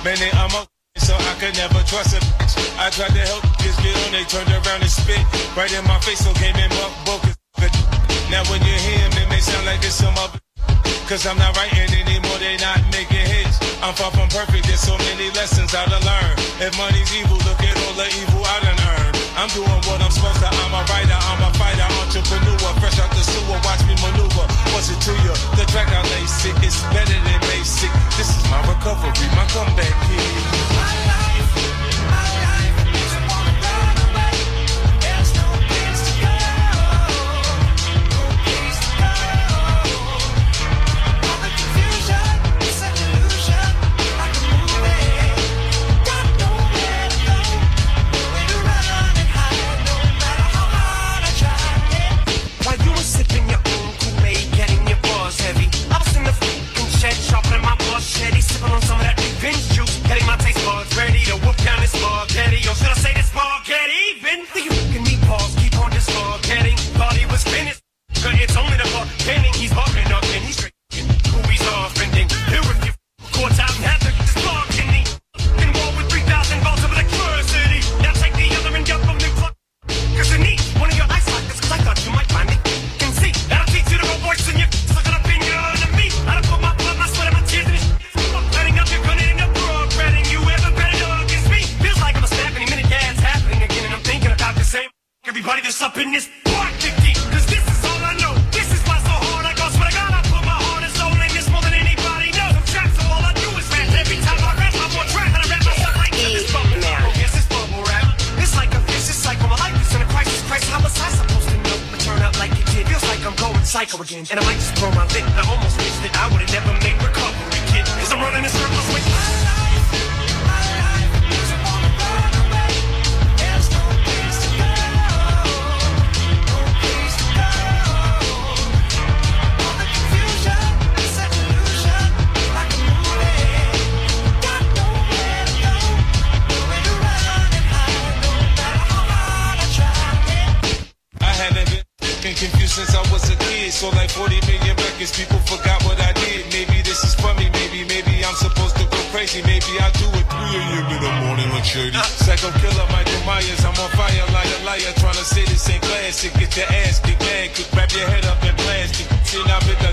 Man, they almost so I could never trust a bitch. I tried to help this get on, they turned around and spit right in my face, so came in book. Now when you hear him, it may sound like it's some other. Cause I'm not writing anymore, they not making hits. I'm far from perfect, there's so many lessons I done learn. If money's evil, look at all the evil I done earned. I'm doing what I'm supposed to, I'm a writer, I'm a fighter, entrepreneur. Fresh out the sewer, watch me maneuver. What's it to you? The track I lay sick, it's better than basic. This is my recovery, my comeback kid. Everybody that's up in this park, cause this is all I know. This is why so hard I go. Swear to God, I put my heart and soul in this more than anybody knows. I'm trapped, so all I do is rap. Every time I rap, I'm on track, and I rap myself like this bubble now. Yes, it's bubble rap. It's like a vicious cycle. My life is in a crisis. Christ, how was I supposed to know? But turn out like it did. Feels like I'm going psycho again, and I might just blow my lid. I almost wished that I would've never made recovery, kid. Cause I'm running in circles with my life. Confused since I was a kid, so like 40 million records, people forgot what I did. Maybe this is for me, maybe I'm supposed to go crazy. Maybe I do it 3 a.m. in the morning like shady. Psycho killer Michael Myers, I'm on fire, liar, trying to say this ain't classic. Get your ass kicked, man, could wrap your head up in plastic. See, now